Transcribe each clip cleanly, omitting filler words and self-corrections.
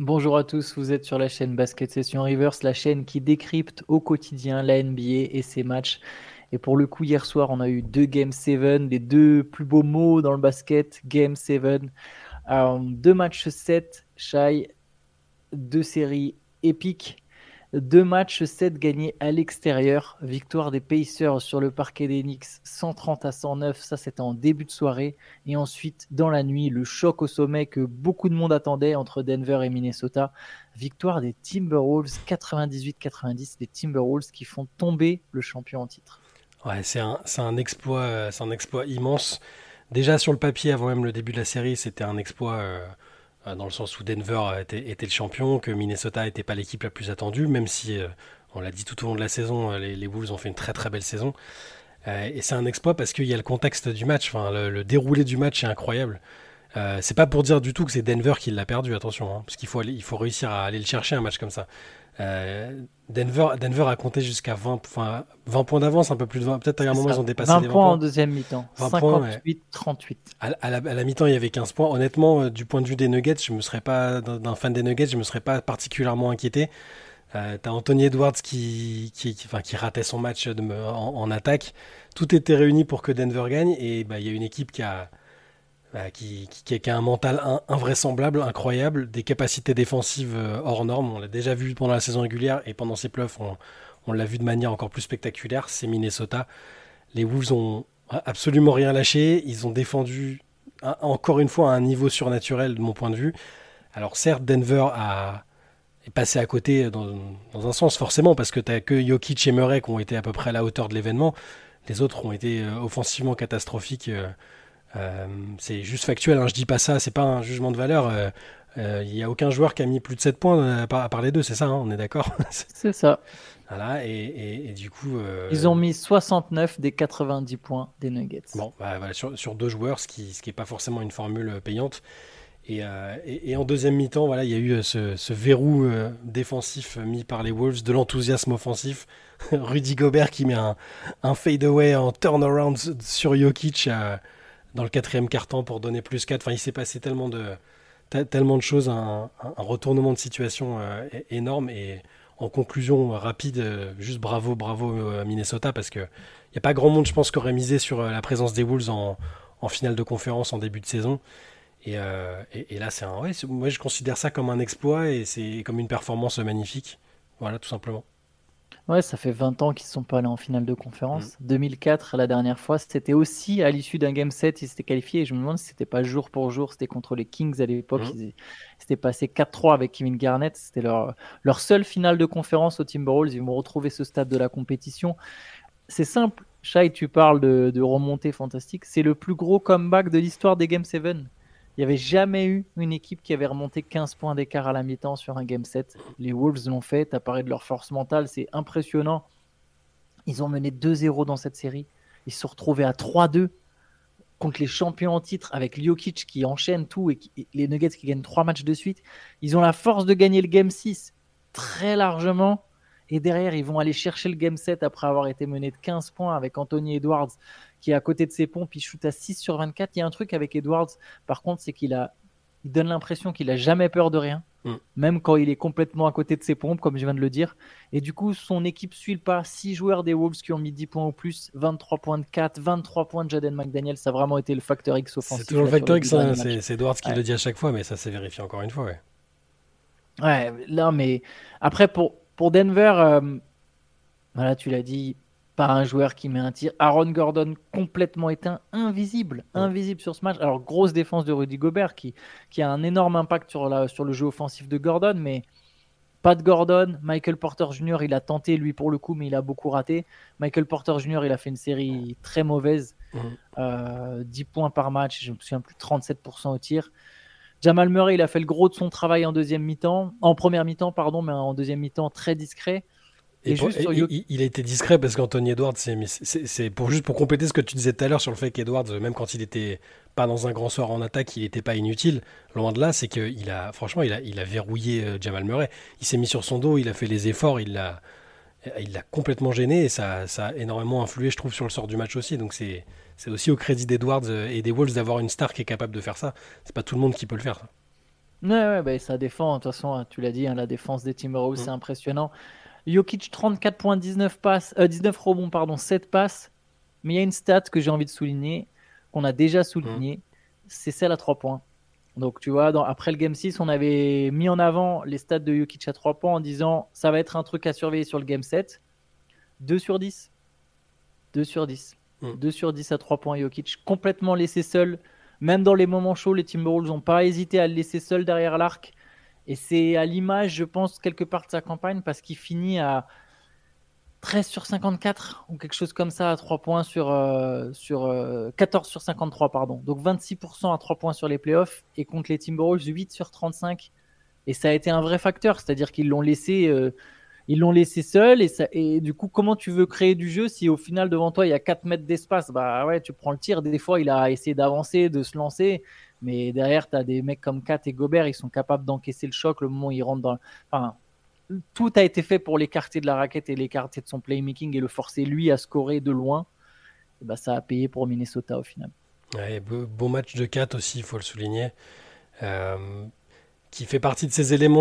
Bonjour à tous, vous êtes sur la chaîne Basket Session Reverse, la chaîne qui décrypte au quotidien la NBA et ses matchs. Et pour le coup, hier soir, on a eu deux Game 7, les deux plus beaux mots dans le basket, Game 7. Deux matchs 7, Shai, deux séries épiques. Deux matchs 7 gagnés à l'extérieur. Victoire des Pacers sur le parquet des Knicks 130-109. Ça, c'était en début de soirée. Et ensuite, dans la nuit, le choc au sommet que beaucoup de monde attendait entre Denver et Minnesota. Victoire des Timberwolves 98-90. Des Timberwolves qui font tomber le champion en titre. Ouais, c'est un exploit immense. Déjà sur le papier, avant même le début de la série, c'était un exploit dans le sens où Denver était le champion, que Minnesota n'était pas l'équipe la plus attendue, même si, on l'a dit tout au long de la saison, les Wolves ont fait une très très belle saison. Et c'est un exploit parce qu'il y a le contexte du match, enfin, le déroulé du match est incroyable. C'est pas pour dire du tout que c'est Denver qui l'a perdu, attention, hein, parce il faut réussir à aller le chercher un match comme ça. Denver a compté jusqu'à 20 points d'avance, un peu plus de 20. Peut-être à un C'est moment ils ça. ont dépassé 20 les 20 points en points. deuxième mi-temps. 20 points, ouais. 58-38. À la mi-temps, il y avait 15 points. Honnêtement, du point de vue des Nuggets, je me serais pas, d'un fan des Nuggets, je me serais pas particulièrement inquiété. T'as Anthony Edwards qui ratait son match en attaque. Tout était réuni pour que Denver gagne. Et bah, il y a une équipe qui a un mental invraisemblable, incroyable, des capacités défensives hors normes. On l'a déjà vu pendant la saison régulière et pendant ces playoffs, on l'a vu de manière encore plus spectaculaire. C'est Minnesota. Les Wolves ont absolument rien lâché. Ils ont défendu encore une fois à un niveau surnaturel de mon point de vue. Alors certes, est passé à côté dans un sens forcément parce que t'as que Jokic et Murray qui ont été à peu près à la hauteur de l'événement. Les autres ont été offensivement catastrophiques. C'est juste factuel, hein, je dis pas ça, c'est pas un jugement de valeur. Il n'y a aucun joueur qui a mis plus de 7 points à part les deux, c'est ça, hein, on est d'accord. C'est ça. Voilà, et du coup, Ils ont mis 69 des 90 points des Nuggets. bon, bah, voilà, sur deux joueurs, ce qui est pas forcément une formule payante. Et en deuxième mi-temps, voilà, il y a eu ce verrou défensif mis par les Wolves, de l'enthousiasme offensif. Rudy Gobert qui met un fade-away en turnaround sur Jokic dans le quatrième quart-temps pour donner plus 4. Enfin, il s'est passé tellement de choses, un retournement de situation énorme. Et en conclusion rapide, juste bravo Minnesota, parce qu'il n'y a pas grand monde, je pense, qui aurait misé sur la présence des Wolves en finale de conférence en début de saison. Et là, moi je considère ça comme un exploit et c'est comme une performance magnifique. Voilà, tout simplement. Ouais, ça fait 20 ans qu'ils ne sont pas allés en finale de Mm. conférence. 2004, la dernière fois, c'était aussi à l'issue d'un game 7, ils s'étaient qualifiés. Et je me demande si c'était pas jour pour jour, c'était contre les Kings à l'époque. Mm. Ils s'étaient passé 4-3 avec Kevin Garnett. C'était leur seule finale de conférence aux Timberwolves. Ils vont retrouver ce stade de la compétition. C'est simple. Shai, tu parles de remontée fantastique. C'est le plus gros comeback de l'histoire des Game 7. Il n'y avait jamais eu une équipe qui avait remonté 15 points d'écart à la mi-temps sur un Game 7. Les Wolves l'ont fait. Tu as parlé de leur force mentale. C'est impressionnant. Ils ont mené 2-0 dans cette série. Ils se sont retrouvés à 3-2 contre les champions en titre avec Jokic qui enchaîne tout et les Nuggets qui gagnent 3 matchs de suite. Ils ont la force de gagner le Game 6 très largement. Et derrière, ils vont aller chercher le Game 7 après avoir été menés de 15 points avec Anthony Edwards qui est à côté de ses pompes. Il shoot à 6 sur 24. Il y a un truc avec Edwards, par contre, c'est il donne l'impression qu'il a jamais peur de rien, Mm. même quand il est complètement à côté de ses pompes, comme je viens de le dire. Et du coup, son équipe suit le pas. 6 joueurs des Wolves qui ont mis 10 points au plus, 23 points de 4, 23 points de Jaden McDaniel. Ça a vraiment été le facteur X C'est offensif toujours le là, sur les facteur 2 X, hein, derniers matchs. c'est Edwards qui Ouais. le dit à chaque fois, mais ça s'est vérifié encore une fois. Ouais. Ouais, là, mais après, pour Denver, voilà, tu l'as dit, pas un joueur qui met un tir. Aaron Gordon complètement éteint, invisible, Mm. invisible sur ce match. Alors, grosse défense de Rudy Gobert qui a un énorme impact sur le jeu offensif de Gordon, mais pas de Gordon. Michael Porter Jr., il a tenté, lui, pour le coup, mais il a beaucoup raté. Michael Porter Jr., il a fait une série très mauvaise. Mm. 10 points par match, je me souviens plus, 37% au tir. Jamal Murray, il a fait le gros de son travail en deuxième mi-temps, en première mi-temps, pardon, mais en deuxième mi-temps, très discret. Et, Et juste sur il a été discret parce qu'Anthony Edwards, c'est juste pour compléter ce que tu disais tout à l'heure sur le fait qu'Edwards, même quand il était pas dans un grand soir en attaque, il n'était pas inutile. Loin de là, c'est franchement, il a verrouillé Jamal Murray. Il s'est mis sur son dos, il a fait les efforts, il l'a complètement gêné et ça a énormément influé, je trouve, sur le sort du match aussi. Donc c'est aussi au crédit d'Edwards et des Wolves d'avoir une star qui est capable de faire ça. C'est pas tout le monde qui peut le faire, ça. Ouais, bah, ça défend. De toute façon, hein, tu l'as dit, hein, la défense des Timberwolves, c'est Mm. impressionnant. Jokic, 34 points, 19 passes, 19 rebonds, pardon, 7 passes. Mais il y a une stat que j'ai envie de souligner, qu'on a déjà Mm. souligné, c'est celle à 3 points. Donc, tu vois, après le Game 6, on avait mis en avant les stats de Jokic à 3 points en disant ça va être un truc à surveiller sur le Game 7. 2 sur 10. 2 sur 10. Mm. 2 sur 10 à 3 points Jokic, complètement laissé seul. Même dans les moments chauds, les Timberwolves n'ont pas hésité à le laisser seul derrière l'arc. Et c'est à l'image, je pense, quelque part de sa campagne parce qu'il finit à 13 sur 54 ou quelque chose comme ça à 3 points sur 14 sur 53, pardon. Donc 26% à 3 points sur les playoffs et contre les Timberwolves, 8 sur 35. Et ça a été un vrai facteur, c'est-à-dire qu'ils l'ont laissé seul et du coup, comment tu veux créer du jeu si au final devant toi il y a 4 mètres d'espace? Bah ouais, tu prends le tir. Des fois, il a essayé d'avancer, de se lancer, mais derrière, tu as des mecs comme Kat et Gobert, ils sont capables d'encaisser le choc le moment où ils rentrent dans. Enfin, tout a été fait pour l'écarter de la raquette et l'écarter de son playmaking et le forcer lui à scorer de loin. Et bah, ça a payé pour Minnesota au final. Ouais, bon match de 4 aussi, il faut le souligner. Euh, qui fait partie de ces éléments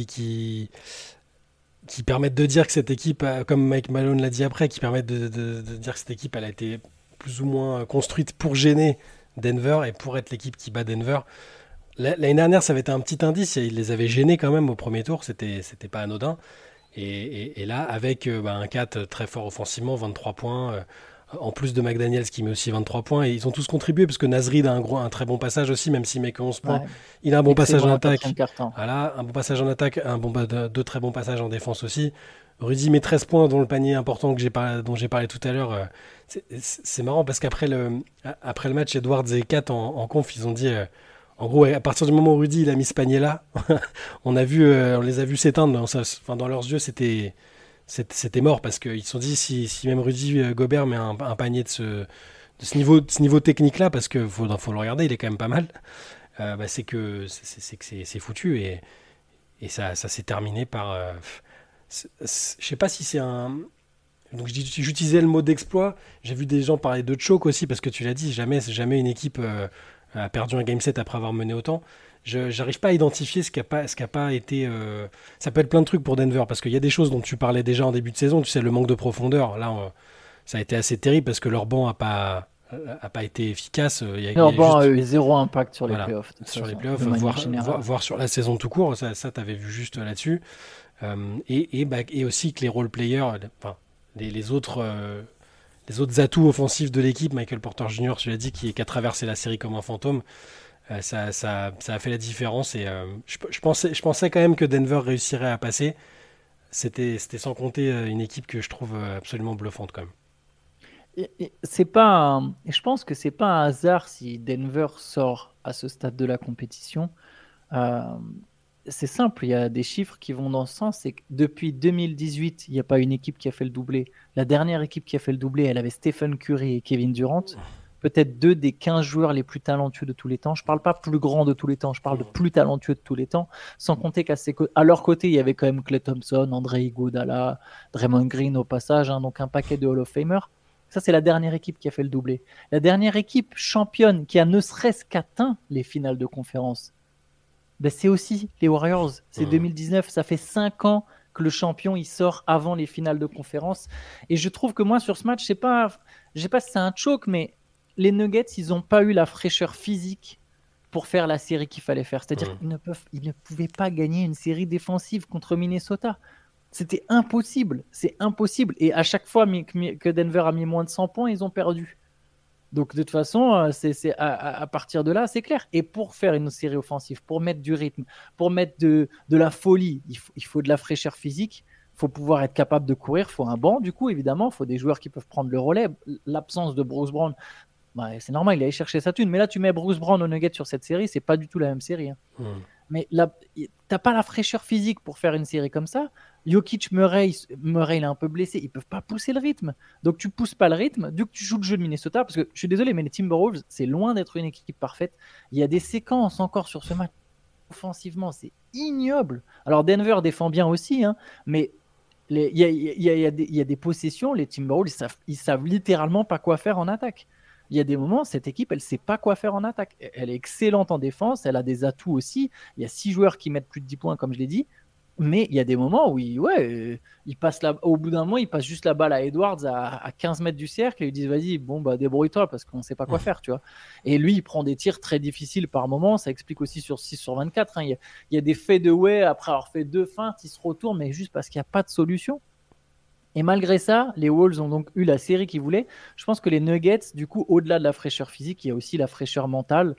qui permettent de dire que cette équipe, comme Mike Malone l'a dit après, qui permettent de dire que cette équipe elle a été plus ou moins construite pour gêner Denver et pour être l'équipe qui bat Denver. L'année dernière, ça avait été un petit indice, ils les avaient gênés quand même au premier tour, c'était pas anodin. Et là, avec un 4 très fort offensivement, 23 points, en plus de McDaniels qui met aussi 23 points, et ils ont tous contribué parce que Nasrid a un très bon passage aussi, même s'il met que 11 points. Ouais. Il a un bon passage Excellent en en attaque. quatrième quart-temps. Voilà, un bon passage en attaque, deux très bons passages en défense aussi. Rudy met 13 points dans le panier important dont j'ai parlé tout à l'heure. C'est marrant parce après le match, Edwards et Kat en conf, ils ont dit, en gros, à partir du moment où Rudy il a mis ce panier-là, on les a vus s'éteindre. Enfin, dans leurs yeux, c'était mort parce qu'ils se sont dit si même Rudy Gobert met un panier de ce niveau technique-là, parce que faut le regarder, il est quand même pas mal. Bah, c'est foutu et ça s'est terminé par. Je sais pas si c'est un. Donc j'utilisais le mot d'exploit. J'ai vu des gens parler de choke aussi parce que tu l'as dit, jamais une équipe a perdu un game set après avoir mené autant. Je j'arrive pas à identifier ce qui a pas été. Ça peut être plein de trucs pour Denver parce qu'il y a des choses dont tu parlais déjà en début de saison. Tu sais, le manque de profondeur. Là, ça a été assez terrible parce que leur banc a pas été efficace. Il y Non, a bon, juste zéro impact sur les voilà, playoffs, de toute sur les façon, playoffs, de manière générale. voir sur la saison tout court, ça t'avais vu juste là-dessus. Et aussi que les role players, enfin, les autres, les autres atouts offensifs de l'équipe, Michael Porter Jr., tu l'as dit, qui a traversé la série comme un fantôme, ça a fait la différence. Et je pensais quand même que Denver réussirait à passer. C'était sans compter une équipe que je trouve absolument bluffante quand même. Je pense que c'est pas un hasard si Denver sort à ce stade de la compétition. Euh, c'est simple, il y a des chiffres qui vont dans ce sens. C'est que depuis 2018, il n'y a pas une équipe qui a fait le doublé. La dernière équipe qui a fait le doublé, elle avait Stephen Curry et Kevin Durant. Peut-être deux des 15 joueurs les plus talentueux de tous les temps. Je ne parle pas plus grand de tous les temps, je parle de plus talentueux de tous les temps. Sans compter qu'à leur côté, il y avait quand même Klay Thompson, André Iguodala, Draymond Green au passage, hein, donc un paquet de Hall of Famers. Ça, c'est la dernière équipe qui a fait le doublé. La dernière équipe championne qui a ne serait-ce qu'atteint les finales de conférence, ben, c'est aussi les Warriors. C'est 2019. Ça fait 5 ans que le champion il sort avant les finales de conférence. Et je trouve que moi, sur ce match, je sais pas si c'est un choke, mais les Nuggets, ils n'ont pas eu la fraîcheur physique pour faire la série qu'il fallait faire. C'est-à-dire qu'ils ne pouvaient pas gagner une série défensive contre Minnesota. C'était impossible. C'est impossible. Et à chaque fois que Denver a mis moins de 100 points, ils ont perdu. Donc de toute façon, à partir de là, c'est clair. Et pour faire une série offensive, pour mettre du rythme, pour mettre de la folie, il faut de la fraîcheur physique. Il faut pouvoir être capable de courir. Il faut un banc, du coup, évidemment. Il faut des joueurs qui peuvent prendre le relais. L'absence de Bruce Brown, bah, c'est normal, il allait chercher sa thune. Mais là, tu mets Bruce Brown au Nugget sur cette série, c'est pas du tout la même série. Hein. Mais là, t'as pas la fraîcheur physique pour faire une série comme ça. Jokic, Murray, il est un peu blessé. Ils peuvent pas pousser le rythme. Donc tu pousses pas le rythme. Du coup, tu joues le jeu de Minnesota. Parce que je suis désolé, mais les Timberwolves, c'est loin d'être une équipe parfaite. Il y a des séquences encore sur ce match. Offensivement, c'est ignoble. Alors Denver défend bien aussi, hein, mais il y a des possessions. Les Timberwolves, ils savent littéralement pas quoi faire en attaque. Il y a des moments, cette équipe, elle ne sait pas quoi faire en attaque. Elle est excellente en défense, elle a des atouts aussi. Il y a 6 joueurs qui mettent plus de 10 points, comme je l'ai dit. Mais il y a des moments où au bout d'un moment, il passe juste la balle à Edwards à 15 mètres du cercle et ils disent vas-y, bon, bah, débrouille-toi parce qu'on ne sait pas quoi faire. Tu vois. Et lui, il prend des tirs très difficiles par moment. Ça explique aussi sur 6 sur 24. Hein. Il y a des fadeaway après avoir fait 2 feintes, il se retourne, mais juste parce qu'il n'y a pas de solution. Et malgré ça, les Wolves ont donc eu la série qu'ils voulaient. Je pense que les Nuggets, du coup, au-delà de la fraîcheur physique, il y a aussi la fraîcheur mentale.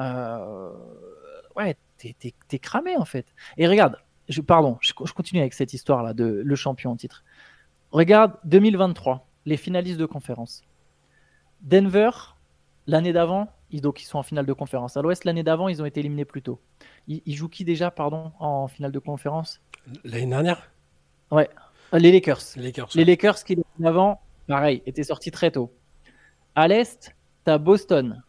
Ouais, t'es cramé en fait. Et regarde, je continue avec cette histoire-là de le champion en titre. Regarde 2023, les finalistes de conférence. Denver, l'année d'avant, ils sont en finale de conférence. À l'Ouest, l'année d'avant, ils ont été éliminés plus tôt. Ils jouent qui déjà, en finale de conférence? L'année dernière? Ouais, les Lakers. Lakers, Les Lakers qui, l'année d'avant, pareil, étaient sortis très tôt. À l'Est, tu as Boston.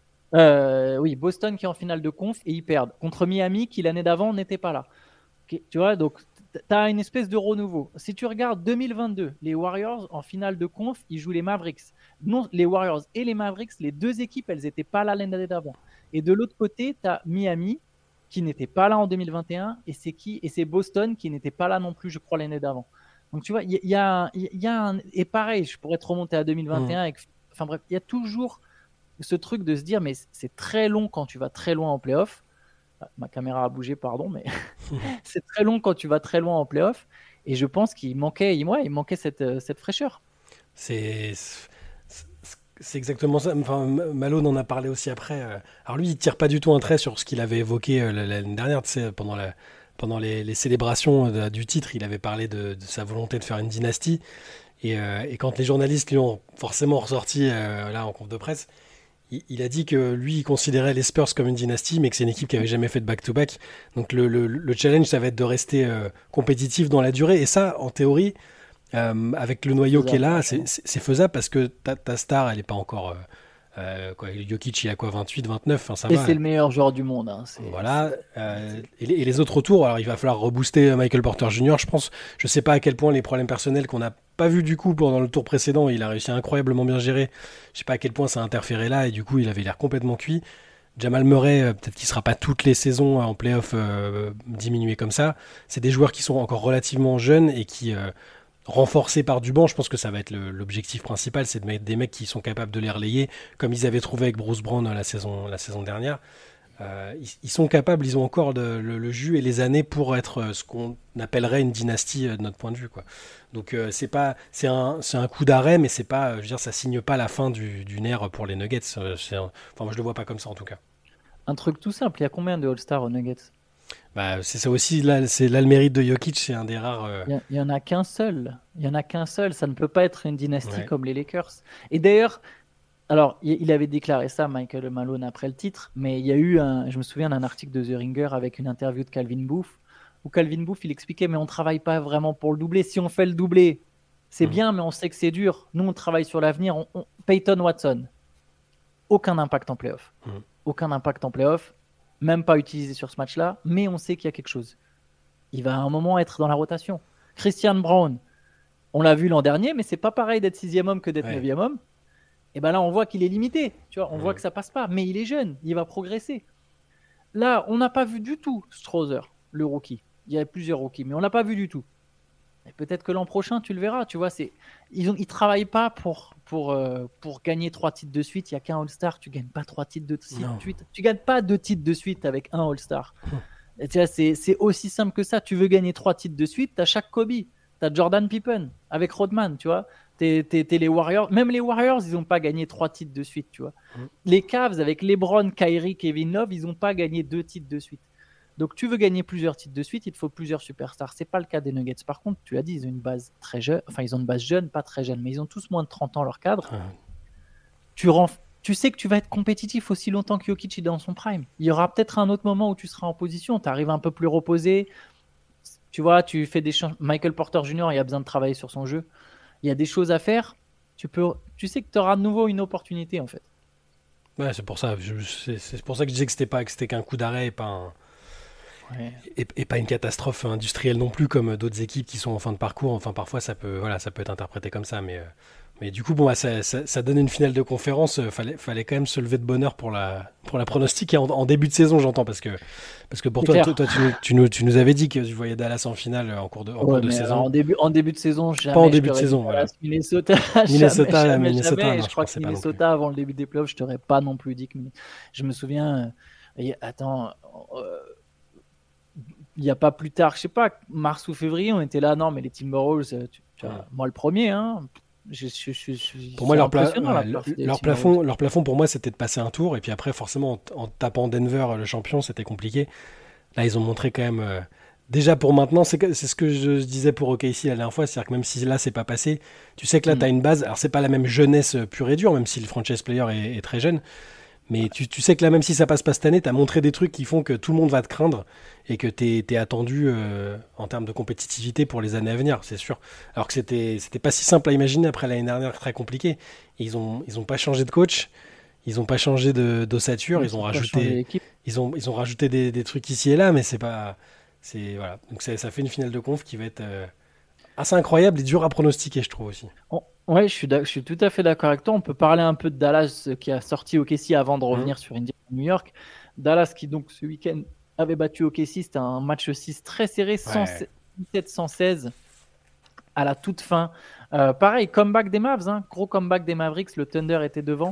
Boston qui est en finale de conf et ils perdent contre Miami qui l'année d'avant n'était pas là. Okay, tu vois, donc tu as une espèce de renouveau. Si tu regardes 2022, les Warriors en finale de conf, ils jouent les Mavericks. Non, les Warriors et les Mavericks, les deux équipes, elles n'étaient pas là l'année d'avant. Et de l'autre côté, tu as Miami qui n'était pas là en 2021 et c'est Boston qui n'était pas là non plus, je crois, l'année d'avant. Donc tu vois, il y a un... Et pareil, je pourrais te remonter à 2021 avec... Enfin bref, il y a toujours ce truc de se dire mais c'est très long quand tu vas très loin en playoff. Ma caméra a bougé, pardon, mais c'est très long quand tu vas très loin en playoff. Et je pense qu'il manquait cette fraîcheur. C'est exactement ça. Enfin, Malone en a parlé aussi après. Alors lui, il tire pas du tout un trait sur ce qu'il avait évoqué l'année dernière, tu sais, pendant les célébrations du titre, il avait parlé de sa volonté de faire une dynastie. Et quand les journalistes lui ont forcément ressorti là en conf de presse, il a dit que lui, il considérait les Spurs comme une dynastie, mais que c'est une équipe qui avait jamais fait de back-to-back. Donc le challenge, ça va être de rester compétitif dans la durée. Et ça, en théorie, avec le noyau qui est là, c'est faisable parce que ta star, elle n'est pas encore... Jokic, il a quoi, 28, 29, enfin, ça et va. c'est le meilleur joueur du monde. Hein. Voilà. Et les autres autour, alors il va falloir rebooster Michael Porter Jr., je pense. Je sais pas à quel point les problèmes personnels qu'on n'a pas vu du coup pendant le tour précédent, il a réussi à incroyablement bien gérer. Je sais pas à quel point ça a interféré là, et du coup il avait l'air complètement cuit. Jamal Murray, peut-être qu'il sera pas toutes les saisons en playoff diminué comme ça. C'est des joueurs qui sont encore relativement jeunes et qui... renforcés par du banc, je pense que ça va être l'objectif principal, c'est de mettre des mecs qui sont capables de les relayer, comme ils avaient trouvé avec Bruce Brown la saison dernière. Ils sont capables, ils ont encore le jus et les années pour être ce qu'on appellerait une dynastie de notre point de vue, quoi. Donc c'est un coup d'arrêt, mais c'est pas, je veux dire, ça signe pas la fin d'une ère pour les Nuggets. Enfin, moi je le vois pas comme ça en tout cas. Un truc tout simple, il y a combien de All-Stars aux Nuggets? Bah, c'est ça aussi, c'est là le mérite de Jokic, c'est un des rares. Il y en a qu'un seul. Il y en a qu'un seul. Ça ne peut pas être une dynastie Ouais. comme les Lakers. Et d'ailleurs, alors, il avait déclaré ça, Michael Malone, après le titre, mais il y a eu je me souviens d'un article de The Ringer avec une interview de Calvin Booth, où Calvin Booth, il expliquait, mais on ne travaille pas vraiment pour le doublé. Si on fait le doublé, c'est bien, mais on sait que c'est dur. Nous, on travaille sur l'avenir. Peyton Watson, aucun impact en playoff. Aucun impact en playoff, même pas utilisé sur ce match-là, mais on sait qu'il y a quelque chose. Il va à un moment être dans la rotation. Christian Brown, on l'a vu l'an dernier, mais c'est pas pareil d'être 6e homme que d'être 9e homme. Et ben là, on voit qu'il est limité. Tu vois, on voit que ça passe pas. Mais il est jeune, il va progresser. Là, on n'a pas vu du tout Strother, le rookie. Il y a plusieurs rookies, mais on l'a pas vu du tout. Et peut-être que l'an prochain, tu le verras. Tu vois, ils travaillent pas pour gagner 3 titres de suite. Il y a qu'un All-Star, tu gagnes pas 3 titres de suite. Tu gagnes pas 2 titres de suite avec un All-Star. Et tu vois, c'est aussi simple que ça. Tu veux gagner 3 titres de suite, tu as chaque Kobe. Tu as Jordan Pippen avec Rodman, tu vois. T'es les Warriors. Même les Warriors, ils n'ont pas gagné 3 titres de suite, tu vois. Les Cavs avec LeBron, Kyrie, Kevin Love, ils n'ont pas gagné 2 titres de suite. Donc tu veux gagner plusieurs titres de suite, il te faut plusieurs superstars. C'est pas le cas des Nuggets. Par contre, tu l'as dit, ils ont une base très jeune. Enfin, ils ont une base jeune, pas très jeune, mais ils ont tous moins de 30 ans leur cadre. Tu sais que tu vas être compétitif aussi longtemps que Jokic est dans son prime. Il y aura peut-être un autre moment où tu seras en position. Tu arrives un peu plus reposé. Tu vois, tu fais des changements. Michael Porter Jr., il a besoin de travailler sur son jeu. Il y a des choses à faire. Tu sais que tu auras de nouveau une opportunité, en fait. Ouais, c'est pour ça. C'est pour ça que je disais que c'était qu'un coup d'arrêt et pas et pas une catastrophe industrielle non plus, comme d'autres équipes qui sont en fin de parcours. Enfin, parfois, ça peut être interprété comme ça. Mais Mais du coup, bon, ça donne une finale de conférence. Fallait quand même se lever de bonne heure pour la pronostic et en début de saison, j'entends, parce que pour C'est toi, clair. tu nous avais dit que tu voyais Dallas en finale en cours Ouais, de mais alors, saison. en début de saison, Pas en jamais je début de t'aurais dit saison, voilà. Dallas, Minnesota. Jamais, Minnesota, jamais, Minnesota, jamais. Et non, je je crois que pensais pas non plus. Minnesota, avant le début des playoffs, je t'aurais pas non plus dit que. Je me souviens. Attends, euh, il n'y a pas plus tard, je sais pas, mars ou février, on était là. Non, mais les Timberwolves, Ouais. moi le premier, hein. Pour moi, C'est impressionnant la perf des Timberwolves. leur plafond, pour moi, c'était de passer un tour. Et puis après, forcément, en tapant Denver, le champion, c'était compliqué. Là, ils ont montré quand même. Déjà pour maintenant, c'est ce que je disais pour OKC la dernière fois, c'est-à-dire que même si là c'est pas passé, tu sais que là tu as Mm. une base. Alors c'est pas la même jeunesse pure et dure, même si le franchise player est très jeune, mais tu sais que là, même si ça passe pas cette année, tu as montré des trucs qui font que tout le monde va te craindre et que tu es attendu en termes de compétitivité pour les années à venir, c'est sûr. Alors que c'était pas si simple à imaginer après l'année dernière, très compliqué. Et ils ont pas changé de coach, ils ont pas changé d'ossature, Ils ont pas changé l'équipe. ils ont rajouté des trucs ici et là, mais c'est pas. Voilà. Donc ça fait une finale de conf qui va être assez incroyable et dur à pronostiquer, je trouve aussi. Ouais, je suis tout à fait d'accord avec toi. On peut parler un peu de Dallas qui a sorti OKC avant de Hum. revenir sur Indiana New York. Dallas qui donc ce week-end avait battu OKC, c'était un match 6 très serré, Ouais. 117-116 à la toute fin. Pareil, comeback des Mavs, hein, gros comeback des Mavericks. Le Thunder était devant.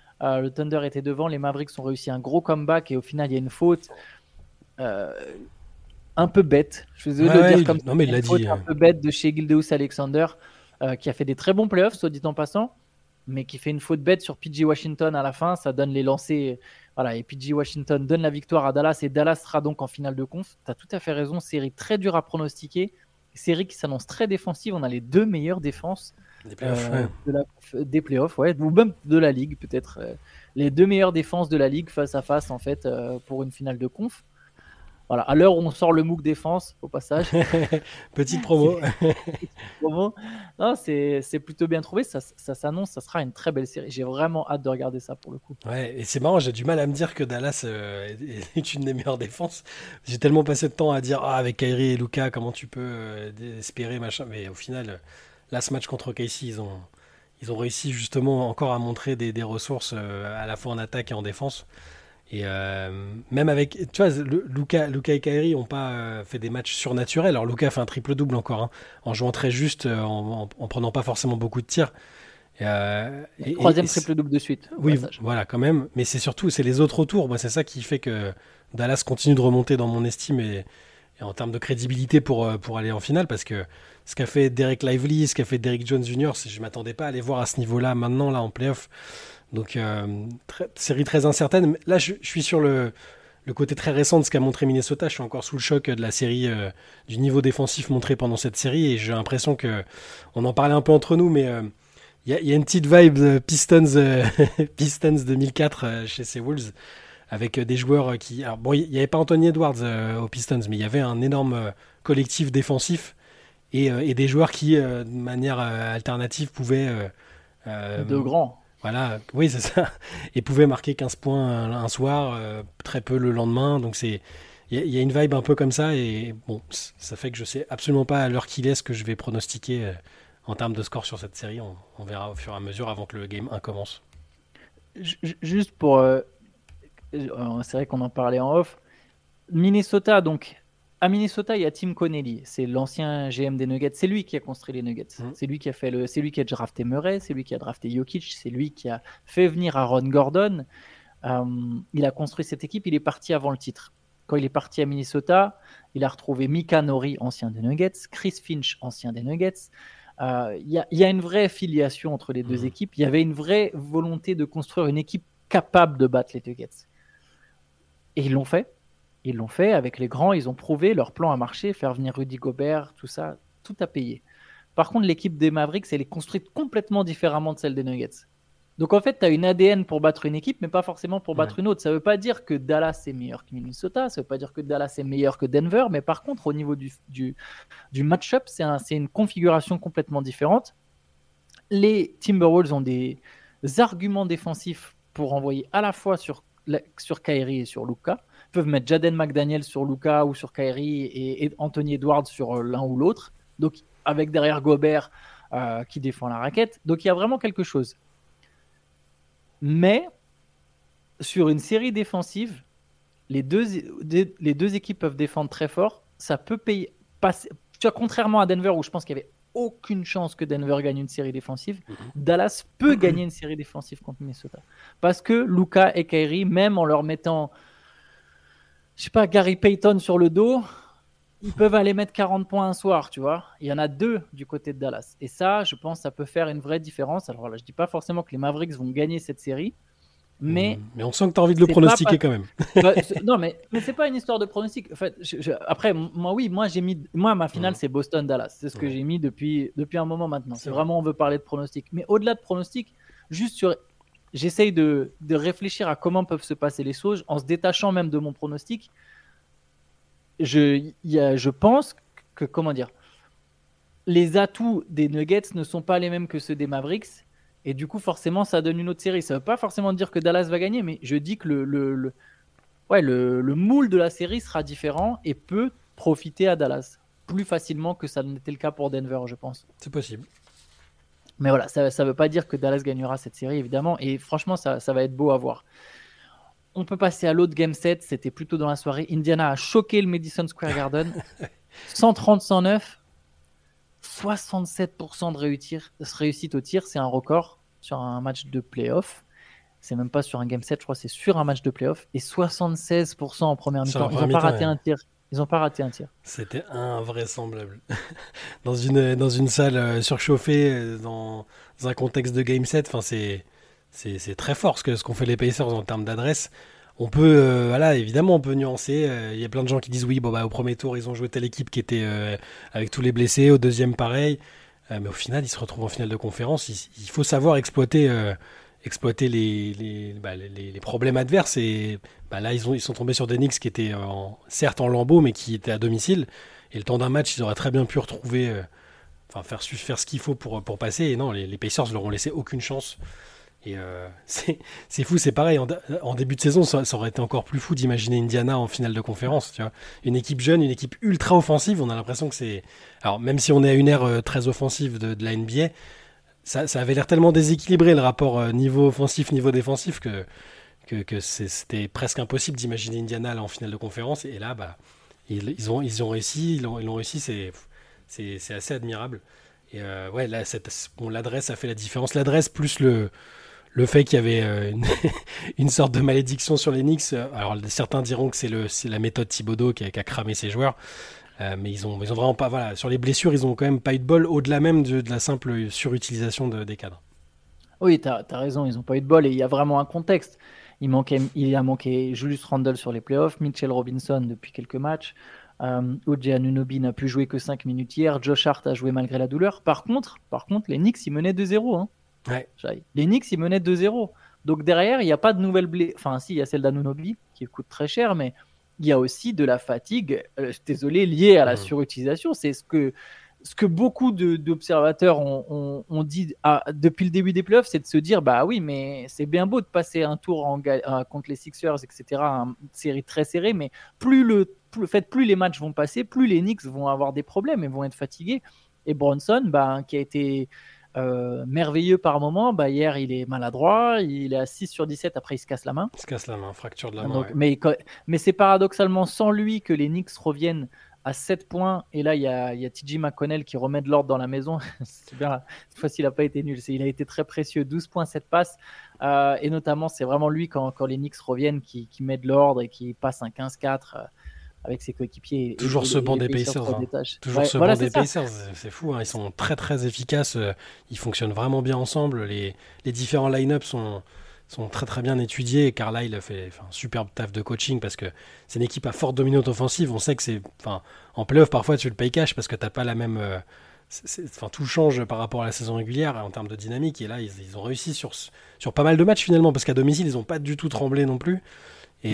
Les Mavericks ont réussi un gros comeback et au final il y a une faute. Euh, un peu bête, je suis désolé de Ouais, le ouais, dire comme ça, non mais il une l'a faute dit. un peu bête de chez Gildeus Alexander, qui a fait des très bons playoffs, soit dit en passant, mais qui fait une faute bête sur PG Washington à la fin, ça donne les lancers, voilà, et PG Washington donne la victoire à Dallas, et Dallas sera donc en finale de conf. Tu as tout à fait raison, série très dure à pronostiquer, série qui s'annonce très défensive, on a les deux meilleures défenses Des playoffs, ouais. des playoffs, ouais, ou même de la ligue peut-être, les deux meilleures défenses de la ligue face à face en fait pour une finale de conf. Voilà, à l'heure où on sort le MOOC défense, au passage, Petite c'est promo. vraiment- non, c'est plutôt bien trouvé. Ça s'annonce, ça sera une très belle série. J'ai vraiment hâte de regarder ça pour le coup. Ouais, et c'est marrant, j'ai du mal à me dire que Dallas est une des meilleures défenses. J'ai tellement passé de temps à dire ah avec Kyrie et Luka comment tu peux espérer machin, mais au final là ce match contre KC ils ont réussi justement encore à montrer des ressources à la fois en attaque et en défense. Et même avec, tu vois, Luka et Kyrie n'ont pas fait des matchs surnaturels. Alors Luka fait un triple-double encore, hein, en jouant très juste, en prenant pas forcément beaucoup de tirs. Et, Troisième triple-double de suite, au oui, passage. voilà, quand même. Mais c'est les autres autour. Moi, c'est ça qui fait que Dallas continue de remonter dans mon estime et en termes de crédibilité pour aller en finale. Parce que ce qu'a fait Derek Lively, ce qu'a fait Derrick Jones Jr., je m'attendais pas à les voir à ce niveau-là maintenant, là, en playoff. Donc, série très incertaine. Là, je suis sur le côté très récent de ce qu'a montré Minnesota. Je suis encore sous le choc de la série, du niveau défensif montré pendant cette série. Et j'ai l'impression que, on en parlait un peu entre nous, mais il y a une petite vibe de Pistons, Pistons 2004 chez ces Wolves, avec des joueurs qui. Alors, bon, il n'y avait pas Anthony Edwards aux Pistons, mais il y avait un énorme collectif défensif et des joueurs qui, de manière alternative, pouvaient. De Euh, grands. voilà, oui, c'est ça. Et pouvaient marquer 15 points un soir, très peu le lendemain. Donc, il y a une vibe un peu comme ça. Et bon, ça fait que je sais absolument pas à l'heure qu'il est ce que je vais pronostiquer. En termes de score sur cette série, on verra au fur et à mesure avant que le game 1 commence. Juste pour. C'est vrai qu'on en parlait en off. Minnesota, donc. À Minnesota, il y a Tim Connelly. C'est l'ancien GM des Nuggets. C'est lui qui a construit les Nuggets. Mhm. C'est lui qui a drafté Murray. C'est lui qui a drafté Jokic. C'est lui qui a fait venir Aaron Gordon. Il a construit cette équipe. Il est parti avant le titre. Quand il est parti à Minnesota, il a retrouvé Mika Nori, ancien des Nuggets, Chris Finch, ancien des Nuggets. Il y a une vraie filiation entre les deux équipes. Il y avait une vraie volonté de construire une équipe capable de battre les Nuggets. Et ils l'ont fait. Ils l'ont fait avec les grands. Ils ont prouvé leur plan a marché. Faire venir Rudy Gobert, tout ça, tout a payé. Par contre, l'équipe des Mavericks, elle est construite complètement différemment de celle des Nuggets. Donc en fait, tu as une ADN pour battre une équipe, mais pas forcément pour battre une autre. Ça ne veut pas dire que Dallas est meilleur que Minnesota, ça ne veut pas dire que Dallas est meilleur que Denver, mais par contre, au niveau du match-up, c'est une configuration complètement différente. Les Timberwolves ont des arguments défensifs pour envoyer à la fois sur Kyrie et sur Luka. Ils peuvent mettre Jaden McDaniel sur Luka ou sur Kyrie et Anthony Edwards sur l'un ou l'autre. Donc avec derrière Gobert, qui défend la raquette. Donc il y a vraiment quelque chose. Mais sur une série défensive, les deux équipes peuvent défendre très fort. Ça peut payer. Tu vois, contrairement à Denver, où je pense qu'il n'y avait aucune chance que Denver gagne une série défensive, Dallas peut gagner une série défensive contre Minnesota. Parce que Luka et Kyrie, même en leur mettant, je sais pas, Gary Payton sur le dos, ils peuvent aller mettre 40 points un soir, tu vois. Il y en a 2 du côté de Dallas. Et ça, je pense, ça peut faire une vraie différence. Alors là, je dis pas forcément que les Mavericks vont gagner cette série, mais on sent que tu as envie de le pronostiquer quand même. Non, mais c'est pas une histoire de pronostic. En fait, après, moi, j'ai mis. Moi, ma finale, c'est Boston-Dallas. C'est ce que j'ai mis depuis un moment maintenant. C'est vraiment, on veut parler de pronostic. Mais au-delà de pronostic, j'essaye de réfléchir à comment peuvent se passer les choses en se détachant même de mon pronostic. Je pense que, comment dire, les atouts des Nuggets ne sont pas les mêmes que ceux des Mavericks. Et du coup, forcément, ça donne une autre série. Ça ne veut pas forcément dire que Dallas va gagner, mais je dis que le moule de la série sera différent et peut profiter à Dallas plus facilement que ça n'était le cas pour Denver, je pense. C'est possible. Mais voilà, ça ne veut pas dire que Dallas gagnera cette série, évidemment. Et franchement, ça va être beau à voir. On peut passer à l'autre Game 7. C'était plutôt dans la soirée. Indiana a choqué le Madison Square Garden. 130-109. 67% de réussite au tir, c'est un record sur un match de play-off. C'est même pas sur un game 7, je crois, c'est sur un match de play-off. Et 76% en première mi-temps. Ils n'ont pas raté un tir. Ils n'ont pas raté un tir. C'était invraisemblable. Dans une salle surchauffée, dans un contexte de game 7, c'est très fort ce qu'ont fait les Pacers en termes d'adresse. On peut, évidemment, on peut nuancer. Il y a plein de gens qui disent oui, au premier tour, ils ont joué telle équipe qui était avec tous les blessés. Au deuxième, pareil. Mais au final, ils se retrouvent en finale de conférence. Il faut savoir exploiter les problèmes adverses. Et là, ils sont tombés sur des Knicks qui étaient certes en lambeaux, mais qui étaient à domicile. Et le temps d'un match, ils auraient très bien pu retrouver, faire ce qu'il faut pour passer. Et non, les Pacers leur ont laissé aucune chance. Et c'est fou, c'est pareil. En début de saison, ça aurait été encore plus fou d'imaginer Indiana en finale de conférence. Tu vois, une équipe jeune, une équipe ultra offensive. On a l'impression que c'est. Alors, même si on est à une ère très offensive de la NBA, ça avait l'air tellement déséquilibré le rapport niveau offensif, niveau défensif que c'était presque impossible d'imaginer Indiana là, en finale de conférence. Et là, ils ont réussi. Ils l'ont réussi. C'est assez admirable. Et là, l'adresse a fait la différence. L'adresse plus le fait qu'il y avait une sorte de malédiction sur les Knicks. Alors certains diront que c'est la méthode Thibodeau qui a cramé ses joueurs, mais ils ont vraiment pas. Voilà, sur les blessures, ils ont quand même pas eu de bol au-delà même de la simple surutilisation des cadres. Oui, t'as raison, ils n'ont pas eu de bol et il y a vraiment un contexte. Il a manqué Julius Randle sur les playoffs, Mitchell Robinson depuis quelques matchs. OG Anunoby n'a pu jouer que 5 minutes hier. Josh Hart a joué malgré la douleur. Par contre, les Knicks, ils menaient 2-0. Hein. Ouais. Les Knicks, ils menaient 2-0. Donc derrière, il n'y a pas de nouvelles blessures. Enfin, si, il y a celle d'Anunoby qui coûte très cher, mais il y a aussi de la fatigue, liée à la surutilisation. C'est ce que beaucoup d'observateurs ont dit depuis le début des playoffs, c'est de se dire bah oui, mais c'est bien beau de passer un tour contre les Sixers, etc., une série très serrée, mais plus les matchs vont passer, plus les Knicks vont avoir des problèmes et vont être fatigués. Et Bronson, qui a été merveilleux par moment, hier il est maladroit, il est à 6 sur 17, après il se casse la main. Fracture de la main. Donc, mais c'est paradoxalement sans lui que les Knicks reviennent à 7 points, et là il y a TJ McConnell qui remet de l'ordre dans la maison. C'est bien, cette fois-ci il n'a pas été nul, il a été très précieux, 12 points, 7 passes, et notamment c'est vraiment lui quand les Knicks reviennent qui met de l'ordre et qui passe un 15-4 avec ses coéquipiers. Toujours ce banc des Pacers. Toujours ce banc des Pacers, c'est fou, ils sont très très efficaces, ils fonctionnent vraiment bien ensemble, les différents line-up sont très très bien étudiés, et Carlisle a fait un superbe taf de coaching parce que c'est une équipe à forte dominante offensive. On sait que en playoff parfois tu le payes cash parce que t'as pas la même tout change par rapport à la saison régulière en termes de dynamique, et là ils ont réussi sur pas mal de matchs finalement, parce qu'à domicile ils ont pas du tout tremblé non plus, et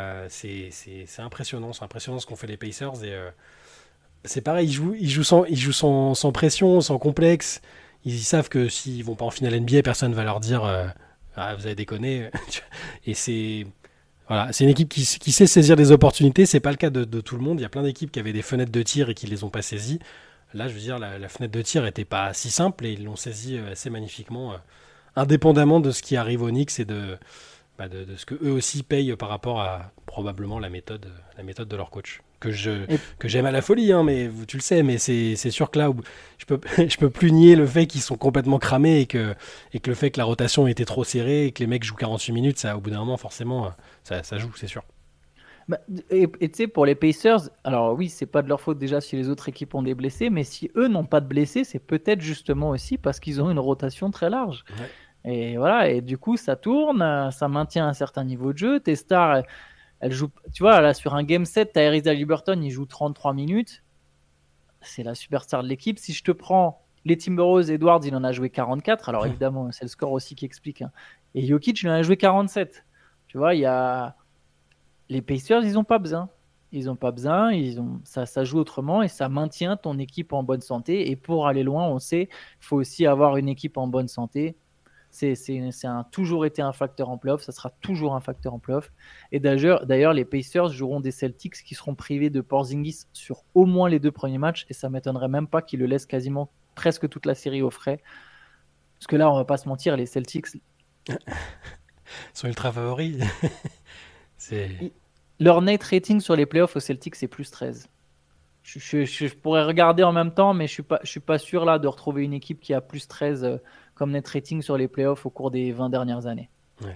c'est impressionnant ce qu'ont fait les Pacers. Et c'est pareil, ils jouent sans pression, sans complexe. Ils savent que s'ils vont pas en finale NBA, personne va leur dire vous avez déconné. Et c'est une équipe qui sait saisir les opportunités. C'est pas le cas de tout le monde. Il y a plein d'équipes qui avaient des fenêtres de tir et qui les ont pas saisies. Là, je veux dire, la fenêtre de tir était pas si simple et ils l'ont saisi assez magnifiquement, indépendamment de ce qui arrive aux Knicks et de ce que eux aussi payent par rapport à probablement la méthode de leur coach. Et, Que j'aime à la folie, hein, mais tu le sais, mais c'est sûr que là, je peux plus nier le fait qu'ils sont complètement cramés et que le fait que la rotation était trop serrée et que les mecs jouent 48 minutes, ça, au bout d'un moment, forcément, ça joue, c'est sûr. bah, et tu sais, pour les Pacers, alors oui, c'est pas de leur faute déjà si les autres équipes ont des blessés, mais si eux n'ont pas de blessés, c'est peut-être justement aussi parce qu'ils ont une rotation très large. Ouais. Et voilà, et du coup, ça tourne, ça maintient un certain niveau de jeu. Tes stars, elles jouent, tu vois, là, sur un game set, t'as Eris Haliburton, il joue 33 minutes. C'est la superstar de l'équipe. Si je te prends les Timberwolves, Edwards, il en a joué 44. Alors évidemment, c'est le score aussi qui explique, hein. Et Jokic, il en a joué 47. Tu vois, il y a les Pacers, ils n'ont pas besoin. Ils n'ont pas besoin, ça joue autrement et ça maintient ton équipe en bonne santé. Et pour aller loin, on sait, il faut aussi avoir une équipe en bonne santé. Toujours été un facteur en playoff, ça sera toujours un facteur en playoff. Et d'ailleurs, les Pacers joueront des Celtics qui seront privés de Porzingis sur au moins les 2 premiers matchs et ça m'étonnerait même pas qu'ils le laissent quasiment presque toute la série au frais. Parce que là, on va pas se mentir, les Celtics, Ils sont ultra favoris. c'est... leur net rating sur les playoffs aux Celtics, c'est plus 13. Je pourrais regarder en même temps, mais je suis pas sûr là de retrouver une équipe qui a plus 13 comme net rating sur les playoffs au cours des 20 dernières années. Ouais.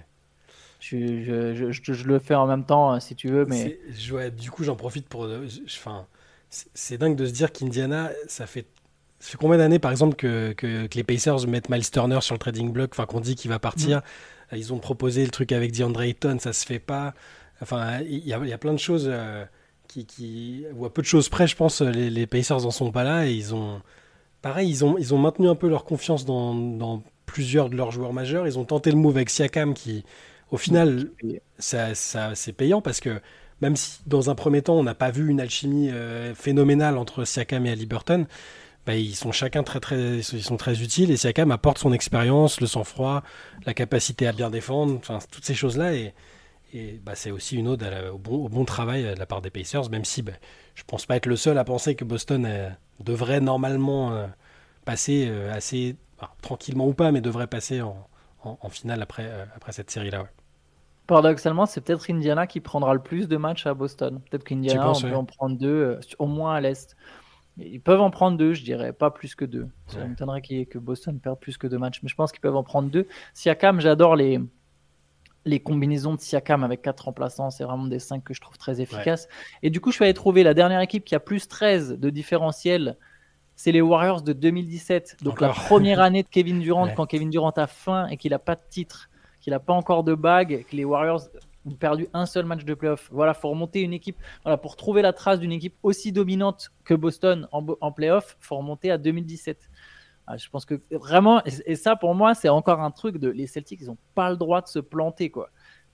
Je le fais en même temps si tu veux, mais Ouais, du coup, j'en profite pour. Enfin, c'est dingue de se dire qu'Indiana, ça fait combien d'années, par exemple, que les Pacers mettent Miles Turner sur le trading block, enfin, qu'on dit qu'il va partir. Ils ont proposé le truc avec DeAndre Ayton, ça se fait pas. Enfin, il y a plein de choses ou à peu de choses près, je pense, les Pacers en sont pas là et pareil, ils ont maintenu un peu leur confiance dans plusieurs de leurs joueurs majeurs. Ils ont tenté le move avec Siakam qui, au final, ça c'est payant parce que même si dans un premier temps on n'a pas vu une alchimie phénoménale entre Siakam et Haliburton, bah, ils sont chacun ils sont très utiles et Siakam apporte son expérience, le sang-froid, la capacité à bien défendre, enfin toutes ces choses-là et bah, c'est aussi une ode au bon travail de la part des Pacers, même si bah, je pense pas être le seul à penser que Boston devrait normalement passer assez tranquillement ou pas, mais devrait passer en finale après cette série-là. Ouais. paradoxalement, c'est peut-être Indiana qui prendra le plus de matchs à Boston. Peut-être Tu qu'Indiana, on penses, peut ouais. en prendre 2, au moins à l'Est. Ils peuvent en prendre 2, je dirais, pas plus que 2. Ça Ouais. m'étonnerait que Boston perde plus que 2 matchs, mais je pense qu'ils peuvent en prendre 2. Siakam, j'adore les combinaisons de Siakam avec 4 remplaçants, c'est vraiment des 5 que je trouve très Ouais. efficaces. Et du coup, je suis allé trouver la dernière équipe qui a plus 13 de différentiel, c'est les Warriors de 2017. Donc la Encore. première année de Kevin Durant, Ouais. quand Kevin Durant a faim et qu'il n'a pas de titre, qu'il n'a pas encore de bague, que les Warriors ont perdu un seul match de playoff. Voilà, il faut remonter une équipe. Voilà, pour trouver la trace d'une équipe aussi dominante que Boston en playoff, il faut remonter à 2017. Je pense que vraiment, et ça pour moi, c'est encore un truc de les Celtics, ils n'ont pas le droit de se planter, quoi.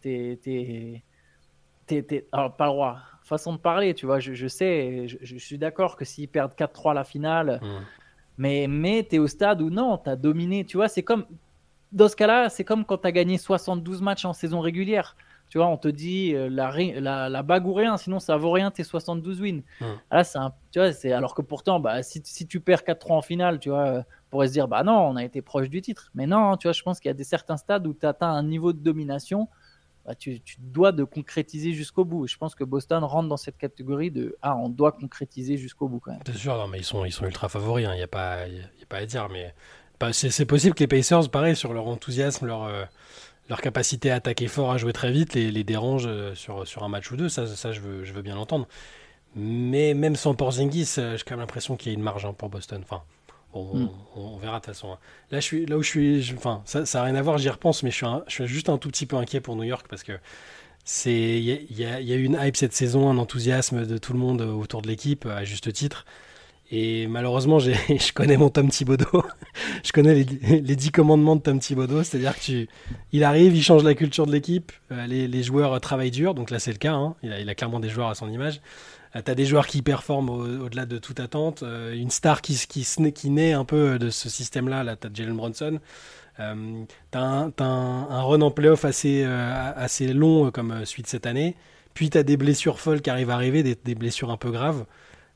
Alors, pas le droit. Façon de parler, tu vois, je sais, je suis d'accord que s'ils perdent 4-3 la finale, Mm. mais tu es au stade où non, tu as dominé. Tu vois, c'est comme, dans ce cas-là, c'est comme quand tu as gagné 72 matchs en saison régulière. Tu vois, on te dit la bague ou rien, sinon ça vaut rien tes 72 wins. Mm. Là, tu vois, alors que pourtant, bah, si tu perds 4-3 en finale, tu vois, on pourrait se dire, bah non, on a été proche du titre. Mais non, tu vois, je pense qu'il y a certains stades où tu atteins un niveau de domination, bah, tu dois de concrétiser jusqu'au bout. Je pense que Boston rentre dans cette catégorie de on doit concrétiser jusqu'au bout quand même. C'est sûr, non, mais ils sont ultra favoris, il n'y a y a pas à dire, mais c'est possible que les Pacers, pareil, sur leur enthousiasme, leur capacité à attaquer fort, à jouer très vite, les dérange sur un match ou deux, ça je veux bien l'entendre. Mais même sans Porzingis, j'ai quand même l'impression qu'il y a une marge pour Boston. Enfin, Mm. on verra de toute façon. Là où je suis, enfin, ça n'a rien à voir, j'y repense, mais je suis juste un tout petit peu inquiet pour New York parce que il y a eu une hype cette saison, un enthousiasme de tout le monde autour de l'équipe, à juste titre. Et malheureusement, je connais mon Tom Thibodeau. Je connais les 10 commandements de Tom Thibodeau. C'est-à-dire il arrive, il change la culture de l'équipe. Les joueurs travaillent dur. Donc là, c'est le cas. Hein. Il a clairement des joueurs à son image. Tu as des joueurs qui performent au-delà de toute attente. Une star qui naît un peu de ce système-là. Là, tu as Jalen Brunson. T'as un run en playoff assez long comme suite cette année. Puis tu as des blessures folles qui arrivent à arriver, des blessures un peu graves.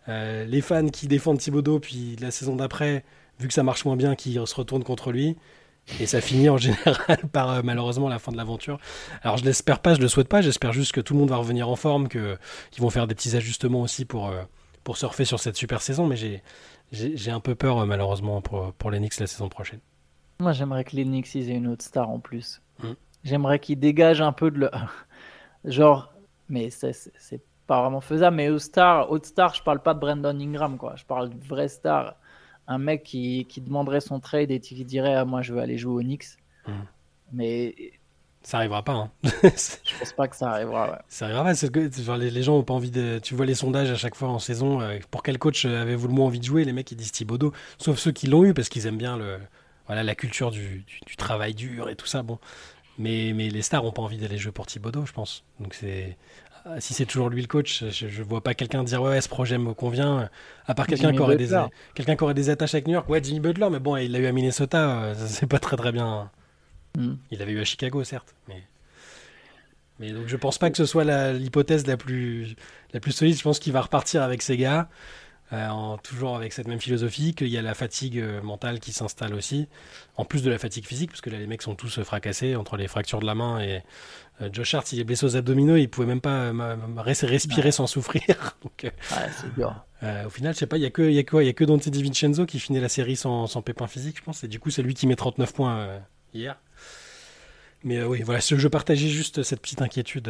Les fans qui défendent Thibodeau, puis la saison d'après, vu que ça marche moins bien, qui se retournent contre lui. Et ça finit en général par malheureusement la fin de l'aventure. Alors je l'espère pas, je le souhaite pas, j'espère juste que tout le monde va revenir en forme, qu'ils vont faire des petits ajustements aussi pour surfer sur cette super saison, mais j'ai un peu peur malheureusement pour les Knicks la saison prochaine. Moi, j'aimerais que les Knicks ils aient une autre star en plus. Mm. J'aimerais qu'ils dégagent un peu de le... genre, mais c'est pas vraiment faisable. Mais autre star, je parle pas de Brandon Ingram, quoi. Je parle de vraie star. Un mec qui demanderait son trade et qui dirait ah, moi je veux aller jouer aux Knicks. Mais ça arrivera pas. Hein. Je pense pas que ça arrivera. Ouais. Ça arrivera pas. Genre, les gens ont pas envie de. Tu vois les sondages à chaque fois en saison. Pour quel coach avez-vous le moins envie de jouer? Les mecs ils disent Thibodeau. Sauf ceux qui l'ont eu parce qu'ils aiment bien la culture du travail dur et tout ça. Bon. Mais les stars ont pas envie d'aller jouer pour Thibodeau, je pense. Donc si c'est toujours lui le coach, je vois pas quelqu'un dire ouais ce projet me convient. À part quelqu'un qui aurait des attaches avec New York. Ouais, Jimmy Butler, mais bon, il l'a eu à Minnesota, ça c'est pas très très bien. Il l'avait eu à Chicago, certes. Mais donc je pense pas que ce soit l'hypothèse la plus solide. Je pense qu'il va repartir avec ses gars. Toujours avec cette même philosophie, qu'il y a la fatigue mentale qui s'installe aussi, en plus de la fatigue physique, parce que là les mecs sont tous fracassés entre les fractures de la main et Josh Hart, il est blessé aux abdominaux, il pouvait même pas respirer sans souffrir. Donc, c'est dur. Au final, je sais pas, il y a que Dante DiVincenzo qui finit la série sans pépin physique, je pense, et du coup c'est lui qui met 39 points hier. Mais oui, voilà, je partageais juste cette petite inquiétude.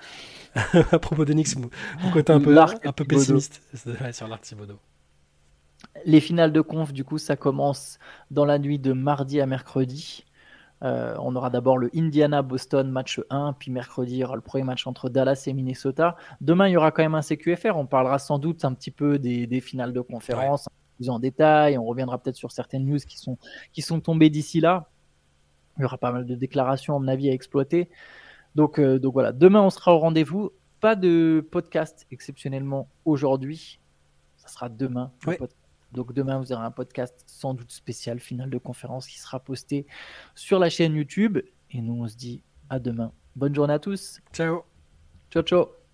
À propos de Knicks, mon côté un peu pessimiste sur l'arc Thibodeau. Les finales de conf, du coup, ça commence dans la nuit de mardi à mercredi. On aura d'abord le Indiana-Boston match 1, puis mercredi, il y aura le premier match entre Dallas et Minnesota. Demain, il y aura quand même un CQFR. On parlera sans doute un petit peu des finales de conférence, plus en détail. On reviendra peut-être sur certaines news qui sont tombées d'ici là. Il y aura pas mal de déclarations, à mon avis, à exploiter. Donc voilà, demain on sera au rendez-vous. Pas de podcast exceptionnellement aujourd'hui. Ça sera demain. Ouais. Donc demain vous aurez un podcast sans doute spécial, finale de conférence qui sera posté sur la chaîne YouTube. Et nous on se dit à demain. Bonne journée à tous. Ciao. Ciao ciao.